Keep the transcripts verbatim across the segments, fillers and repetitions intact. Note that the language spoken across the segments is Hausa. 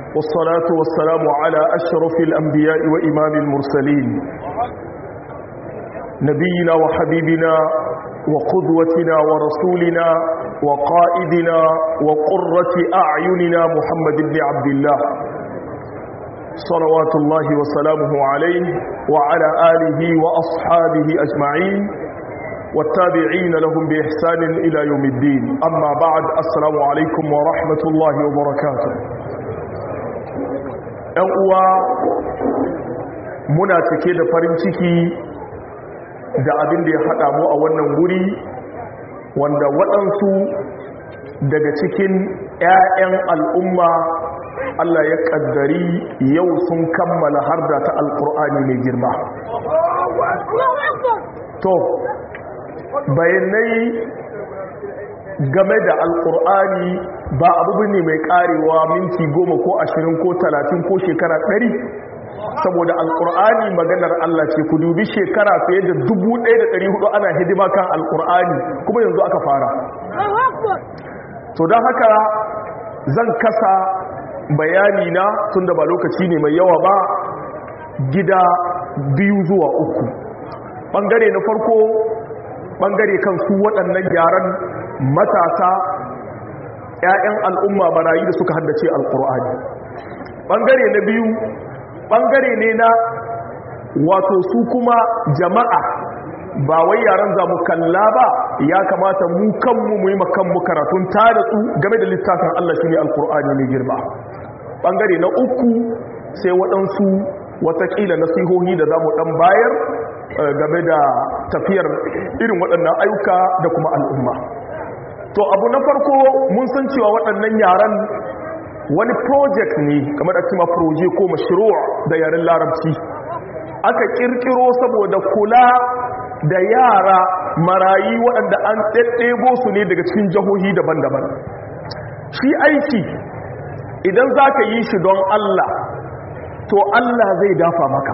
والصلاة والسلام على أشرف الأنبياء وإمام المرسلين نبينا وحبيبنا وقدوتنا ورسولنا وقائدنا وقرة أعيننا محمد بن عبد الله صلوات الله وسلامه عليه وعلى آله وأصحابه أجمعين والتابعين لهم بإحسان إلى يوم الدين. أما بعد، السلام عليكم ورحمة الله وبركاته. أنقوى muna cike da farin ciki da abin da ya haɗa mu a wannan guri, wanda waɗansu daga cikin 'ya'yan al'umma Allah ya ƙaddari yau sun kammala harda ta alƙur'ani mai girma. To, bayanai game da alƙur'ani ba abu ne mai ƙarewa minti goma ko ashirin ko talatin ko shekara ɗari, saboda alƙur'ani maganar Allah ce. Ku dubi shekara fiye da dubu ɗaya da ɗari hudu ana hidima kan alƙur'ani, kuma yanzu aka fara. To don haka zan kasa bayani na, tun da ba lokaci ne mai yawa ba, gida biyu zuwa uku. Ɓangare na farko, ɓangare kan su waɗannan yaran matasa 'ya'yan al'umma barayi da suka haddace alƙur'ani. Ɓangare na biyu, ɓangare ne na wato su kuma jama'a, ba wai yaran za mu kalla ba, ya kamata mu kanmu mu yi makanmu karatun ta da su game da littafin Allah shi ne alƙur'ani mai girma. Ɓangare na uku sai waɗansu watakila nasihohi da za mu ɗan bayar game da tafiyar irin waɗannan ayyuka da kuma al'umma. To abu na farko, mun san cewa waɗannan yaran wani project ne, kamar da cima proje ko mashru'a da yaren larabci aka kirkiro saboda kula da yara marayi waɗanda an ɗaɗɗebo su ne daga cikin jihohi daban-daban. Shi aiki idan za ka yi shi don Allah, to Allah zai dafa maka.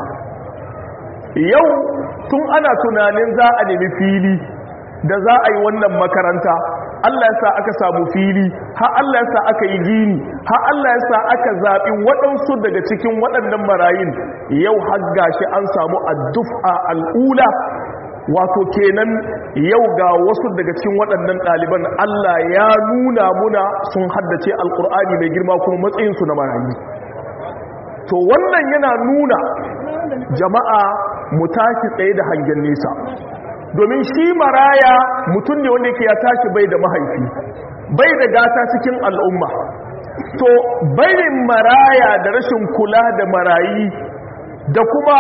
Yau tun ana tunanin za a nemi fili da za a yi wannan makaranta, Allah ya sa aka samu fili, har Allah ya sa aka yi gini, har Allah ya sa aka zaɓi waɗansu daga cikin waɗannan marayin. Yau har gashi an samu addu'a al'ula, wato kenan yau ga wasu daga cikin waɗannan ɗaliban Allah ya nuna muna sun haddace alƙur'ani mai girma kuma matsayinsu na marayi. To wannan yana nuna jama'a mu tashi tsaye da hangen nesa, domin shi maraya mutum ne wanda yake ya tashi bai da mahaifi, bai da gata cikin al'umma. To barin maraya da rashin kula da marayi da kuma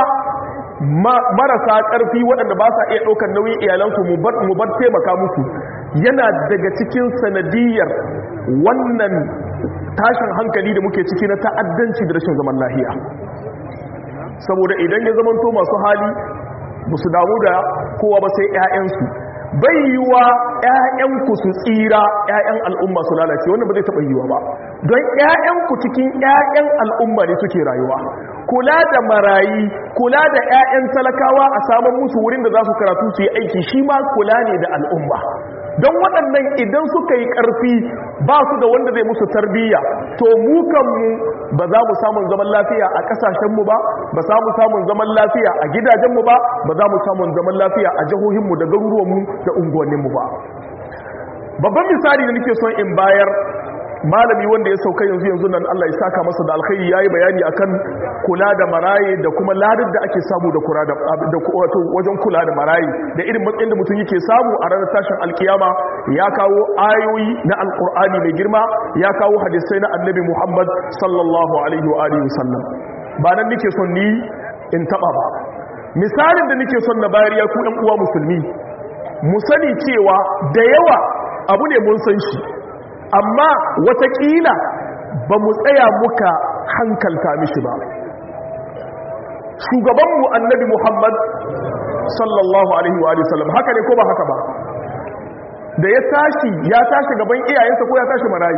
marasa ƙarfi waɗanda ba sa iya ɗaukar nauyin iyalansu mu bar taimaka musu, yana daga cikin sanadiyar wannan tashin hankali da muke ciki na ta'addanci da rashin zaman lahiya. Saboda idan ya zamanto masu hali ba su damu da kowa ba sai 'ya'yansu, bai yiwa 'ya'yanku su tsira 'ya'yan al'umma su lalace, wannan ba zai taɓa yiwa ba, don 'ya'yanku cikin 'ya'yan al'umma ne suke rayuwa. Kula da marayi, kula da 'ya'yan talakawa a saman musu wurin da za su karatu su yi aiki, shi ma kula ne da al'umma. Don waɗannan idan suka yi ƙarfi ba su da wanda zai musu tarbiyya, to mu kanmu ba za mu samun zaman lafiya a ƙasashenmu ba, ba za mu samun zaman lafiya a gidajenmu ba, ba za mu samun zaman lafiya a jihohinmu da garuruwanmu da unguwanninmu ba. Babban misali da nake son in bayar, malami wanda ya sauka yanzu yanzu nan, Allah ya saka masa da alkhairi, yayi bayani akan kula da maraye da kuma ladar da ake samu da kula da wato wajen kula da maraye da irin matsayin da mutum yake samu a ranar tashin alkiyama. Ya kawo ayoyi na alkur'ani mai girma, ya kawo hadisai na annabi Muhammad sallallahu alaihi wa alihi wasallam. Ba nan nake son ni in taba ba, misalin da nake son na bayar ya ku ɗan uwa musulmi, mu sani cewa da yawa abu ne mun san shi, amma watakila ba mu tsaya muka hankalta mishi ba. Shugabanmu annabi Muhammad sallallahu alaihi wa sallam, haka ne ko ba haka ba, da ya tashi ya tashi gaban iyayensa ko ya tashi marayi?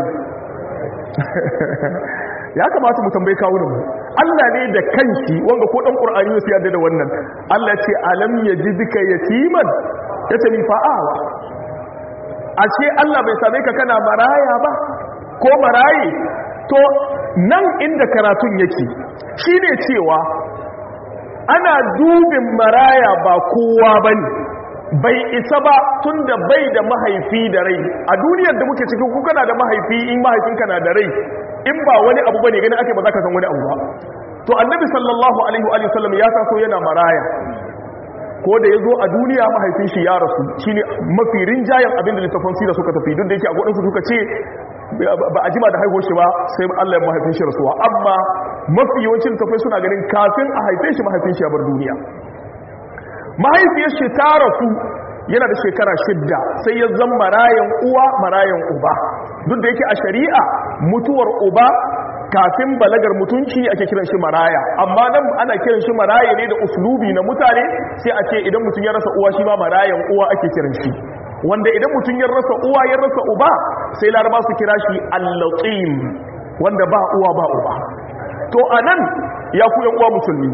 Ya kamata mu tambayi kawunan mu. Allah ne da kanshi, wanda ko dan Qur'ani ya yarda da wannan. Allah ya ce alam yajidka yatiman, yace min fa'awa. Ashe Allah bai same ka kana maraya ba ko marayi, to nan inda karatun yake shine cewa ana dubin maraya ba kowa bane, bai isa ba tunda bai da mahaifi da rai. A duniyar da muke cikin ku kana da mahaifi, in mahaifinka na da rai in ba wani abu bane gani ake ba za ka san wani abu ba. To annabi sallallahu alaihi wa sallam ya taso yana maraya, ko da ya zo a duniya mahaifin shi ya rasu. Shine mafi rinjayen abin da littafin sira suka tafi, duk da yake a gudunsu suka ce ba a jima da haihuwar shi ba sai Allah ya mahaifin shi rasuwa, amma mafi yawancin littafai suna ganin kafin a haife shi mahaifin shi ya bar duniya. Mahaifiyar shi ta rasu yana da shekara shidda, sai ya zama marayan uwa marayan uba. Duk da yake a shari'a mutuwar uba kafin balagar mutunci ake kiran shi maraya, amma nan ana kiran shi maraya ne da uslubi na mutane, sai a ce idan mutum ya rasa uwa shi ma marayan uwa ake kiran shi. Wanda idan mutum ya rasa uwa ya rasa uba sai laraba su kira shi al-latim, wanda ba uwa ba uba. To anan ya ku yan uwa musulmi,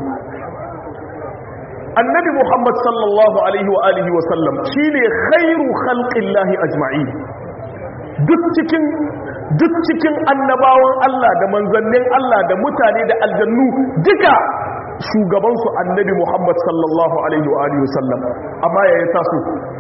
annabi Muhammad sallallahu alaihi wa alihi wa sallam shine khairu khalqillahi ajma'in. Duk cikin duk cikin annabawan Allah da manzannin Allah da mutane da aljannu duka shugabansu annabi Muhammad sallallahu alaihi wa alihi wa sallam. Amma ya taso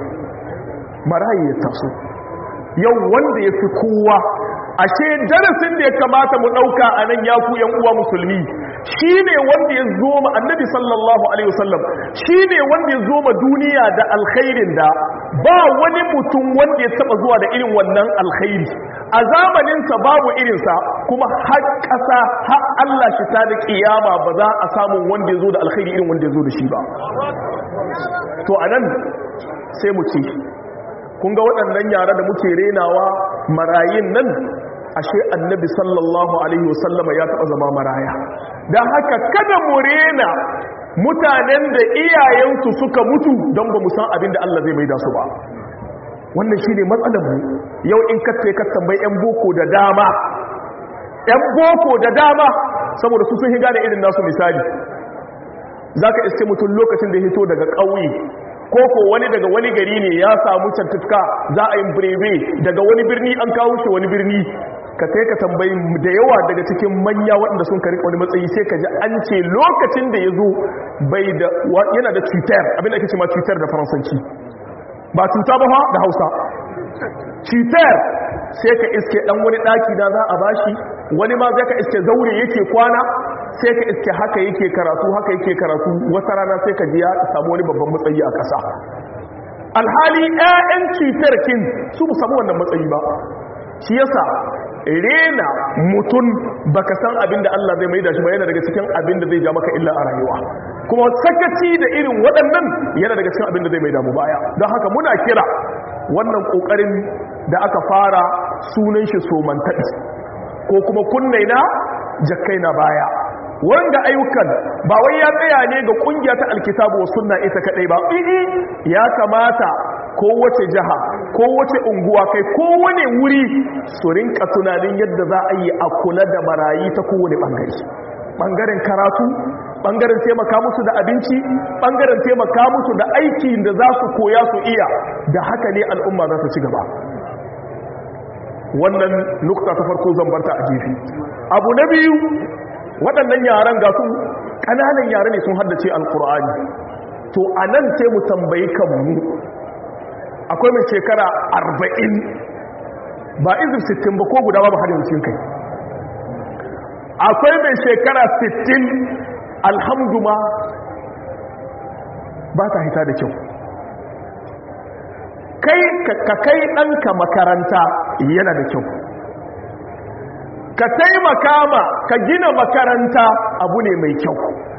marayi ya taso yau wanda ya fi kowa. Ashe darasin da ya kamata mu dauka anan ya ku yan uwa musulmi shine wanda ya zo ma annabi sallallahu alaihi wasallam, shine wanda ya zo ma duniya da alkhairin da ba wani mutum wanda ya taba zuwa da irin wannan alkhairi. A zamanin sa babu irin sa, kuma har kasa har Allah shi ta da kiyama ba za a samu wanda ya zo da alkhairi irin wanda ya zo da shi ba. To anan sai mu ce kun ga waɗannan yara da muke renawa marayin nan, ashe annabi sallallahu alaihi wasallama ya taɓa zama maraya. Don haka kada mu rena mutanen da iyayensu suka mutu don ba mu san abin da Allah zai maida su ba. Wannan shi ne matsalarmu yau. In kace ka tambayi 'yan boko da dama 'yan boko da dama saboda su sun higa da irin nasu misali, za ka iske mutum lokacin da ya hito daga ƙauye koko wani daga wani gari ne ya samu cantuka za a yi birebe daga wani birni an kawo shi wani birni, ka kai ka tambayi da yawa daga cikin manya waɗanda sun karɓi wani matsayi sai ka ji an ce lokacin da ya zo bai da yana da cutar, abin da ake ce ma cutar da faransanci, ba cuta ba da hausa cutar. Sai ka iske ɗan wani ɗaki na za a bashi, wani ma zai ka iske zaure yake kwana, sai ka iske haka yake karatu haka yake karatu wata rana sai ka ji ya samu wani babban matsayi a ƙasa. Alhali ƴaƴan cutar kin su mu samu wannan matsayi ba. Shi yasa rena mutum baka san abin da Allah zai maida shi ba, yana daga cikin abin da zai ja maka illa a rayuwa. Kuma sakaci da irin waɗannan yana daga cikin abin da zai maida mu baya. Don haka muna kira wannan ƙoƙarin da aka fara sunan shi somantaɗi ko kuma kunnaina jakkaina baya. Wanda ayyukan ba wai ya tsaya ne ga kungiya ta alkitabu wa sunna ita kadai ba, ya kamata kowace jaha kowace unguwa kai kowane wuri su rinka tunanin yadda za a yi a kula da marayi ta kowane bangare. Bangaren karatu, bangaren taimaka musu da abinci, bangaren taimaka musu da aiki da za su koya su iya, da haka ne al'umma za su ci gaba. Wannan nukta ta farko zan barta a gefe. Abu na biyu, waɗannan yaran ga su ƙananan yare ne sun haddace alkur'ani. To a nan sai mu tambayi kanmu, akwai mai shekara arba'in ba izir sittin ba ko guda ba hadin cikin kai, akwai mai shekara sittin alhamduma ba ta hita da kyau. Kai ka kai ɗanka makaranta yana da kyau, ka taimaka ma ka gina makaranta abu ne mai kyau,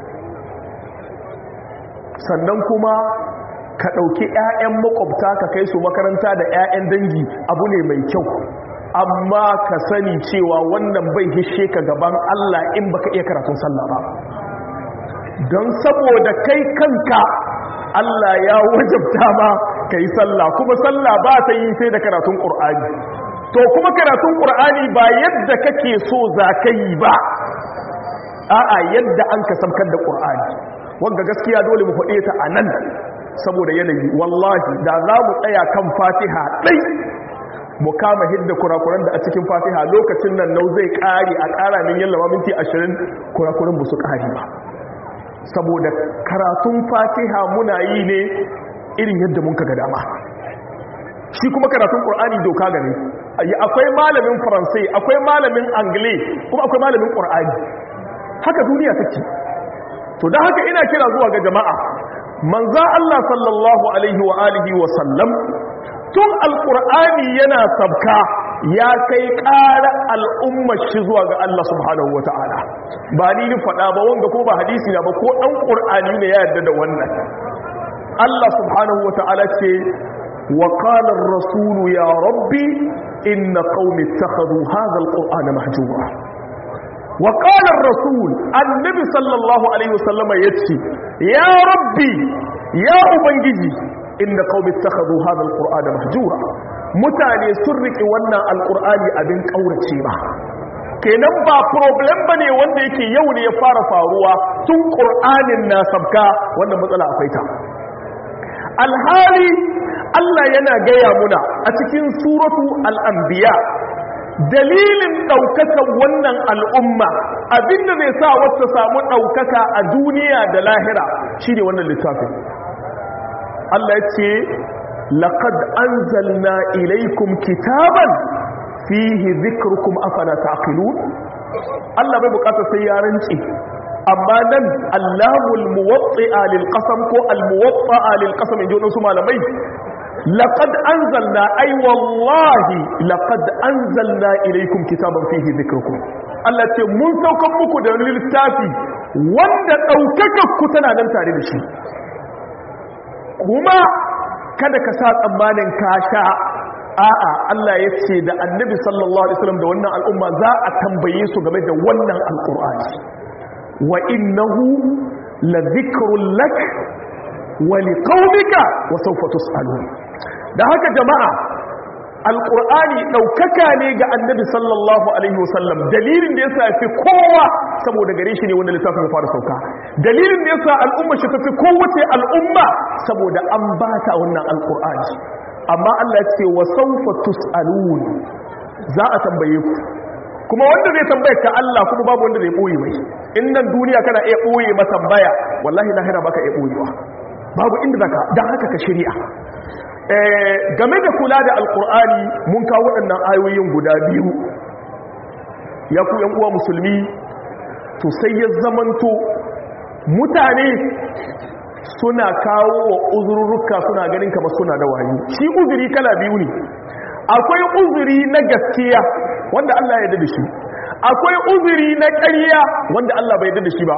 sannan kuma ka ɗauki 'ya'yan makwabta ka kai su makaranta da 'ya'yan dangi abu ne mai kyau. Amma ka sani cewa wannan bai hishe ka gaban Allah in baka iya karatun sallah ba, don saboda kai kanka Allah ya wajabta ma ka yi sallah, kuma sallah ba ta yi sai da karatun ƙur'ani. To kuma karatun ƙur'ani ba yadda kake so za ka yi ba, a'a yadda an ka samkar da ƙur'ani. Wanda gaskiya dole mu faɗe ta a nan saboda yanayi. Wallahi da za mu tsaya kan fatiha ɗai mu kama hidda kurakuran da a cikin fatiha lokacin nan nau zai kare a kara min yallama minti ashirin kurakuran ba su kare ba saboda karatun fatiha muna yi ne irin yadda mun ka ga dama shi kuma karatun qur'ani doka gane akwai malamin faransai akwai malamin angle kuma akwai malamin qur'ani haka duniya take to dan haka ina kira zuwa ga jama'a manzo Allah sallallahu alaihi wa alihi wa sallam tun alqur'ani yana sabka ya kai ƙara al'ummar shi zuwa ga Allah subhanahu wa ta'ala ba ni ni faɗa ba wanga ko ba hadisi na ba ko ɗan ƙur'ani ne ya yarda da wannan Allah subhanahu wa ta'ala ce wa qala ar-rasul ya rabbi inna qaumi ittakhadhu hadha al-qur'ana mahjura wa qala ar-rasul annabi sallallahu alaihi wasallam yace ya rabbi ya ubangiji inna qaumi ittakhadhu hadha al-qur'ana mahjura mutane sun riƙe wannan alƙur'ani abin ƙaurace ba kenan ba problem ba ne wanda yake yau ne ya fara faruwa tun ƙur'anin na sabka wannan matsala akwai ta alhali Allah yana gaya muna a cikin suratu al'ambiya dalilin ɗaukakar wannan al'umma abinda zai sa wata samu ɗaukaka a duniya da lahira shi ne wannan littafin Allah ya ce لقد أنزلنا إليكم كتابا فيه ذكركم أفلا تعقلون الله ببقات سيارنتي أما نن اللام الموطئة للقسم كو الموطئة للقسم إن جونا سمع لمي لقد أنزلنا أي والله لقد أنزلنا إليكم كتابا فيه ذكركم الله تي من سوكم مكو دليل التافي وند أوكك كتنا نمتاري بشي كما kada ka sa tsammanin kasha a'a Allah ya ce da annabi sallallahu alaihi wasallam da wannan al'umma za a tambaye su game da wannan alqur'ani wa innahu la dhikrun lak wa liqaumika wa sawfa tus'alun da haka jama'a alqur'ani daukaka ne ga annabi sallallahu alaihi wasallam dalilin da yasa fi kowa saboda gare shi ne wanda littafin ya fara sauka dalilin da yasa al'umma shi tafi kowace al'umma saboda an bata wannan alqur'ani amma Allah ya ce wa sawfa tus'alun za a tambaye ku kuma wanda zai tambaye ka Allah kuma babu wanda zai boye mai in nan duniya kana iya boye ma tambaya wallahi lahira baka iya boyewa babu inda zaka dan haka ka shari'a game da kula da alkur'ani mun kawo waɗannan ayoyin guda biyu ya ku yan uwa musulmi to sai ya zamanto mutane suna kawo wa uzurruka suna ganin kamar suna da wayo shi uzuri kala biyu ne akwai uzuri na gaskiya wanda Allah ya yarda da shi akwai uzuri na ƙarya wanda Allah bai yarda da shi ba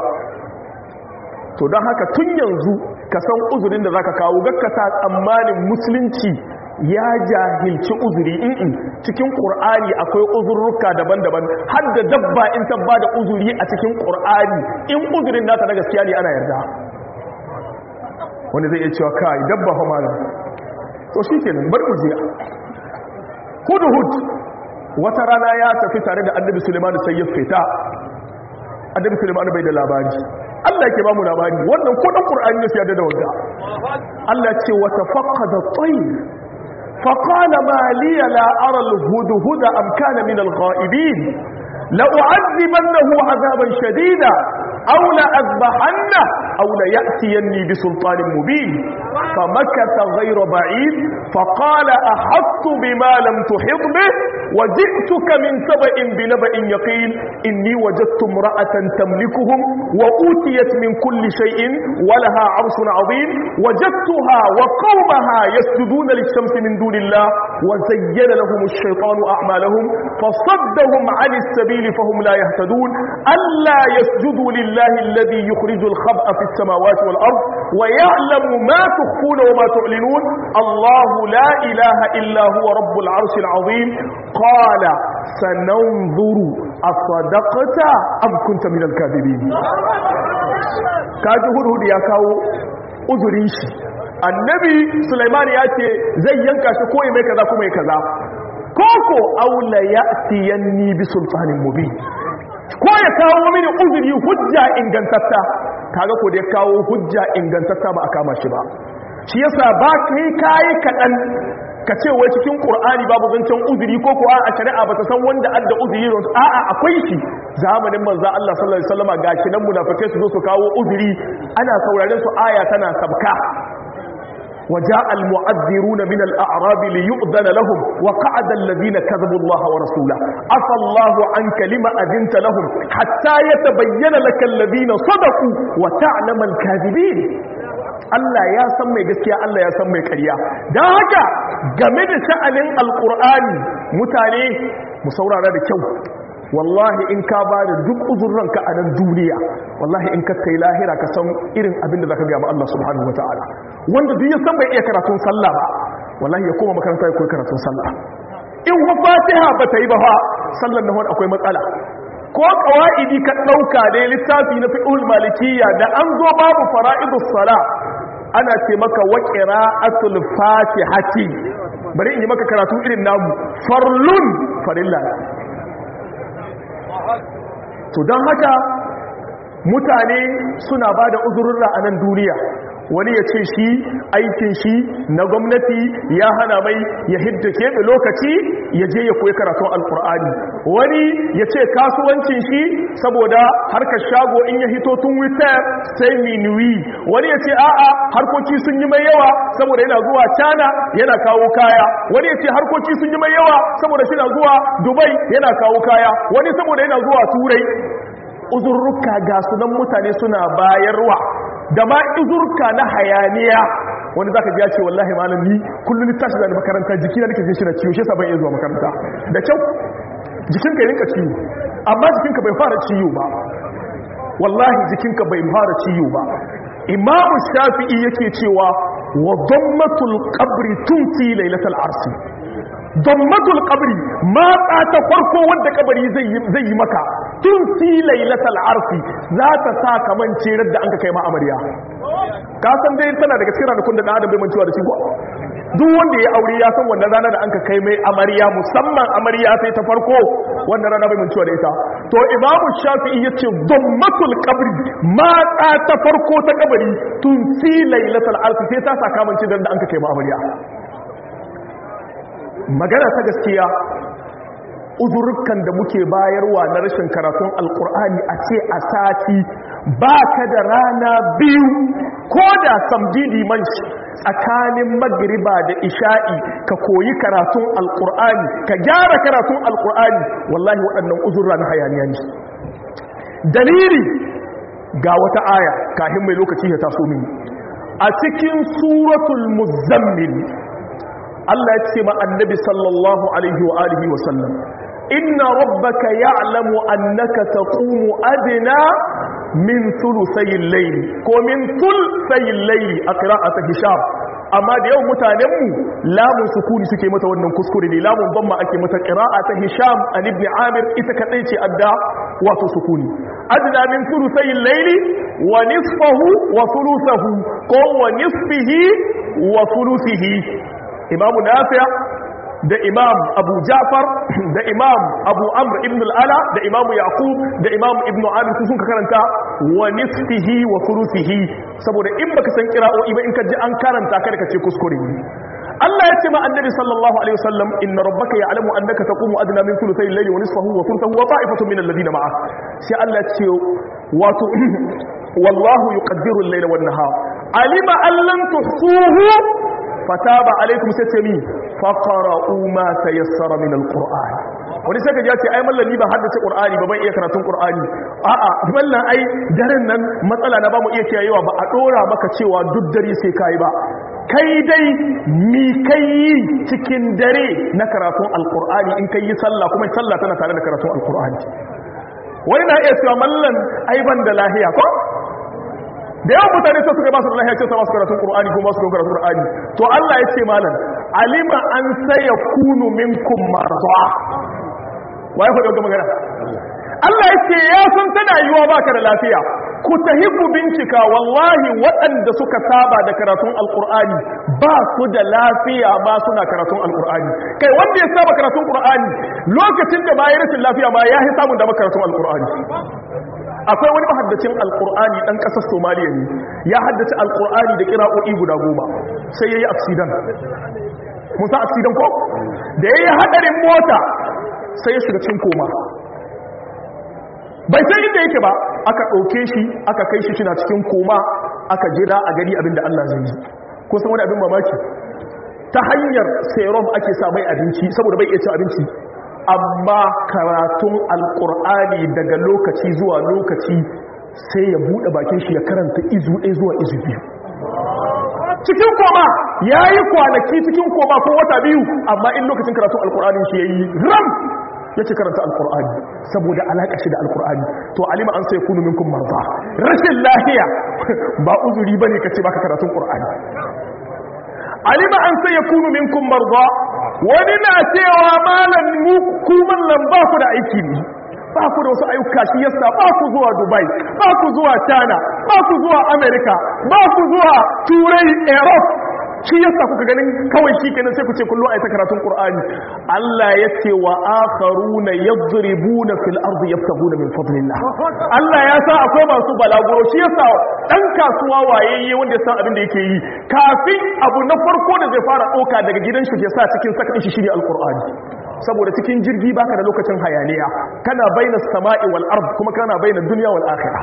to don haka tun yanzu ka san uzurin da zaka kawo gakkata tsammanin musulunci ya jahilci uzuri in cikin qur'ani akwai uzurruka daban-daban har da dabba in ta bada uzuri a cikin qur'ani in uzurin nata na gaskiya ne ana yarda wanda zai iya cewa kai dabba fa malam to shikenan bar mu je hudhud wata rana ya tafi tare da annabi Sulaiman sai ya fita annabi Sulaiman bai da labari Allah yake ba mu labari wannan ko dan Qur'ani ne sai da wanda Allah ce wa tafaqqada at-tayr fa qala ma li la ara al-hudhud am kana min al-ghaibin la u'adhibannahu 'adaban shadida aw la azbahanna aw la ya'tiyanni bi sultanin mubin famakatha ghayra ba'id fa qala ahattu bima lam tuhit bih وجئتك من سبأ بنبأ يقين إني وجدت امرأة تملكهم وأوتيت من كل شيء ولها عرش عظيم وجدتها وقومها يسجدون للشمس من دون الله وزين لهم الشيطان أعمالهم فصدهم عن السبيل فهم لا يهتدون ألا يسجدوا لله الذي يخرج الخبأ في السماوات والأرض ويعلم ما تخفون وما تعلنون الله لا إله إلا هو رب العرش العظيم قال سننظر أصدقت أم كنت من الكاذبين kaji hudhud ya kawo uzurin shi annabi Sulaiman ya ce zai yanka shi ko mai kaza kuma mai kaza koko aula ya'tiyanni bi sultanin mubin ko ya kawo mini uzuri hujja ingantatta kaga ko da ya kawo hujja ingantatta ba a kama shi ba shi yasa ba kai kai kadan ka ce wai cikin qur'ani babu zancen uzuri ko kuwa a shari'a bata san wanda adda uzuri don a'a akwai shi zamanin manzo Allah sallallahu alaihi wasallam gashi nan munafikai su zo su kawo uzuri ana sauraren su aya tana sabka وجاء المعذرون من الأعراب ليؤذن لهم وقعد الذين كذبوا الله ورسوله عفى الله عنك لما أذنت لهم حتى يتبين لك الذين صدقوا وتعلم الكاذبين Allah ya san mai gaskiya Allah ya san mai ƙarya don haka game da sha'anin alƙur'ani mutane mu saurara da kyau wallahi in ka ba da duk uzurranka a nan duniya wallahi in ka kai lahira ka san irin abin da zaka ga ma Allah subhanahu wataala wanda duk ya san bai iya karatun sallah ba wallahi ya koma makaranta ya koyi karatun sallah in wa fatiha ba ta yi ba fa sallan nan wani akwai matsala ko qawaidi ka dauka da littafi na fiqhul malikiyya da an zo babu fara'idus sala ana ce maka wa qira'atul fatihati bari in yi maka karatu irin namu farlun farilla to don haka mutane suna ba da uzurra a nan duniya wani ya ce shi aikin shi na gwamnati ya hana mai ya hidda keɓe lokaci ya je ya koyi karatun alkur'ani wani ya ce kasuwancin shi saboda harkar shago in ya hito tun witar sai minuwi wani ya ce a'a harkoki sun yi mai yawa saboda yana zuwa cana yana kawo kaya wani ya ce harkoki sun yi mai yawa saboda shi na zuwa dubai yana kawo kaya wani saboda yana zuwa turai uzurruka ga sunan mutane suna bayarwa da ma uzurka na hayaniya wani zaka ji ya ce wallahi malam ni kullum tashi da makaranta jiki na nake jin shi na ciwo shi yasa ban iya zuwa makaranta da kyau jikinka ya rinka ciwo amma jikinka bai fara ciwo ba wallahi jikinka bai fara ciwo ba imamu shafi'i yake cewa wa dammatul qabri tunti lailatul arsi dammatul qabri ma ta farko wanda kabari zai zai yi maka tunti lailatul arsi za ta sa kaman cerar da an ka kai ma amarya ka san dai tana daga cikin ranakun da dan adam bai mancewa da shi ko duk wanda ya aure ya san wannan rana da an ka kai mai amarya musamman amarya sai ta farko wannan rana bai mancewa da ita to imamu shafi'i yace dammatul qabri ma ta farko ta kabari tunti lailatul arsi sai ta sa kaman cerar da an ka kai ma amarya magana ta gaskiya uzurrukan da muke bayarwa na rashin karatun alkur'ani a ce a sati ba ka da rana biyu ko da samdidi man tsakanin magriba da isha'i ka koyi karatun alkur'ani ka gyara karatun alkur'ani wallahi waɗannan uzurra na hayaniya ne dalili ga wata aya kafin mai lokaci ya taso mini a cikin suratul muzammil Allah ya ce ma annabi sallallahu alaihi wa alihi wa sallam inna rabbaka ya'lamu annaka taqumu adna min thuluthay al-layl ko min thuluthay al-layl a qira'at hisham amma da yau mutanen mu lamun sukuni suke mata wannan kuskure ne lamun damma ake mata qira'at hisham an ibn amir ita kadai ce adda wato sukuni adna min thuluthay al-layl wa nisfahu wa thuluthahu ko wa nisfihi wa thuluthihi imamu nafi' da imam abu ja'far da imam abu amr ibn al-ala da imamu yaqub da imam ibn amir su sun karanta wa nisfihi wa thuluthihi saboda in baka san qira'o'i ba in ka ji an karanta kada ka ce kuskure Allah ya ce ma annabi sallallahu alaihi wasallam inna rabbaka ya'lamu annaka taqumu adna min thuluthay al-layli wa nisfahu wa thuluthahu wa ta'ifatun min alladhina ma'ak sai Allah ya ce wato wallahu yuqaddiru al-layla wan-nahar alima an lam tuhsuhu fataba alaikum sai ce mi faqra'u ma tayassara min alquran wani sai kaje ce ai mallami ba haddace qur'ani ba ban iya karatun qur'ani a'a mallan ai daren nan matsala na ba mu iya kiyayewa ba a dora maka cewa duk dare sai kai ba kai dai mi kai cikin dare na karatun alqur'ani in kai sallah kuma sallah tana tare da karatun alqur'ani wani na iya cewa mallan ai ban da lahiya ko da yawan mutane sai suka ba su da lahiya ce sa masu karatun Qur'ani ko masu karatun Qur'ani to Allah ya ce malam alima an saya kunu minkum marza wai fa daga magana Allah ya ce ya san tana yiwa baka da lafiya ku tahibu bincika wallahi waɗanda suka saba da karatun alqur'ani ba su da lafiya ba suna karatun alqur'ani kai wanda ya saba karatun Qur'ani lokacin da bayan rashin lafiya ma ya hi samun da karatun alqur'ani akwai wani mahaddacin alqur'ani dan kasar Somaliya ne ya haddace alqur'ani da qira'o'i guda goma sai yayi accident musa accident ko da yayi hadarin mota sai ya shiga cikin koma bai san inda yake ba aka dauke shi aka kai shi cikin cikin koma aka jira a gari abinda Allah zai yi ko san wani abin mamaki ta hanyar serum ake sa mai abinci saboda bai iya cin abinci amma karatun alkur'ani daga lokaci zuwa lokaci sai ya bude bakin shi ya karanta izu ɗaya zuwa izu biyu cikin koma ya yi kwanaki cikin koma ko wata biyu amma in lokacin karatun alkur'ani shi ya yi ram ya ce karanta alkur'ani saboda alaƙa shi da alkur'ani to alima an sai kunu minkum marza rashin lahiya ba uzuri bane kace baka karatun qur'ani alima an sai yakunu minkum marza wani na cewa malan mu kuma nan ba ku da aiki ne ba ku da wasu ayyuka shi yasa ba ku zuwa Dubai ba ku zuwa China ba ku zuwa America ba ku zuwa Turai Europe shi yasa kuka ganin kawai shi kenan sai ku ce kullu ayata karatun Qur'ani Allah yace wa akharuna yadribuna fil ardi yabtaguna min fadlillah Allah ya sa akwai masu balaguro shi yasa dan kasuwa wayayye wanda ya san abin da yake yi kafin abu na farko da zai fara doka daga gidan shi ya sa cikin sakin shi shine alqur'ani saboda cikin jirgi baka da lokacin hayaniya kana bainas sama'i wal ard kuma kana bainas dunya wal akhirah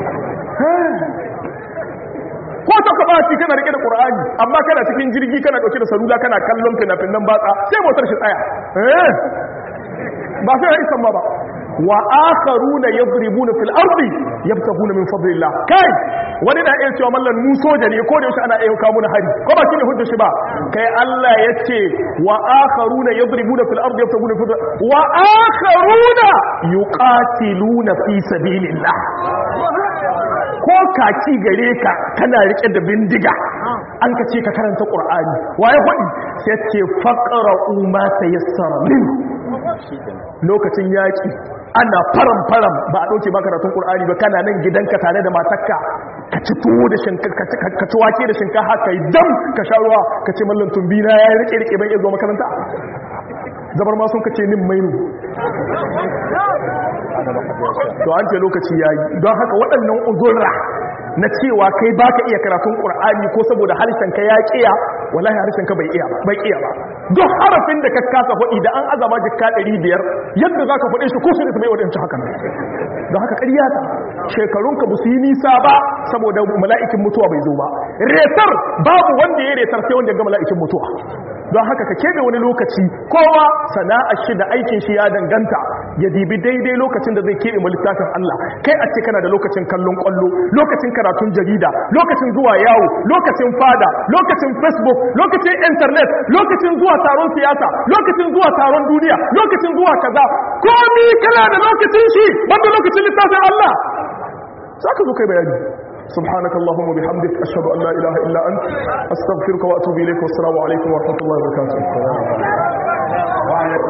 ko ta ka baci kana rike da qur'ani amma kana cikin jirgi kana dauke da salula kana kallon fina-finan batsa sai motar shi tsaya eh ba sai ai san ba wa akharuna yadribuna fil ardi yabtaguna min fadlillah kai wani da iya cewa mallan mu soja ne ko da yaushe ana iya kawo mu hari ko ba kine hujja shi ba kai Allah yace wa akharuna yadribuna fil ardi yabtaguna min fadlillah wa akharuna yuqatiluna fi sabilillah ko kaki gare ka kana rike da bindiga an ka ce ka karanta qur'ani waye fadi sai ce faqra'u ma tayassara min lokacin yaki ana faram faram ba a dauke ba karatun qur'ani ba kana nan gidanka tare da matarka ka ci tuwo da shinkafa ka ci wake da shinkafa kai dam ka sha ruwa ka ce mallan tumbina ya rike rike ban iya zo makaranta zabar ma sun kace min mainu to an ce lokaci yayi don haka waɗannan uzurra na cewa kai baka iya karatun qur'ani ko saboda harshen ka ya kiya wallahi harshen ka bai iya ba bai iya ba duk harafin da ka kasa faɗi da an azama jikka ɗari biyar yadda zaka faɗe shi ko sai da bai wadanci haka don haka ƙarya ta shekarun ka busu yi nisa ba saboda mala'ikin mutuwa bai zo ba retar babu wanda ya retar sai wanda ya ga mala'ikin mutuwa don haka ka kebe wani lokaci kowa sana'ar shi da aikin shi ya danganta ya dibi daidai lokacin da zai kebe mu littafin Allah kai a ce kana da lokacin kallon kwallo lokacin karatun jarida lokacin zuwa yawo lokacin fada lokacin facebook lokacin internet lokacin zuwa taron siyasa lokacin zuwa taron duniya lokacin zuwa kaza komi kana da lokacin shi banda lokacin littafin Allah saka zo kai bayani سبحانك اللهم وبحمدك أشهد أن لا إله إلا أنت أستغفرك وأتوب إليك والسلام عليكم ورحمة الله وبركاته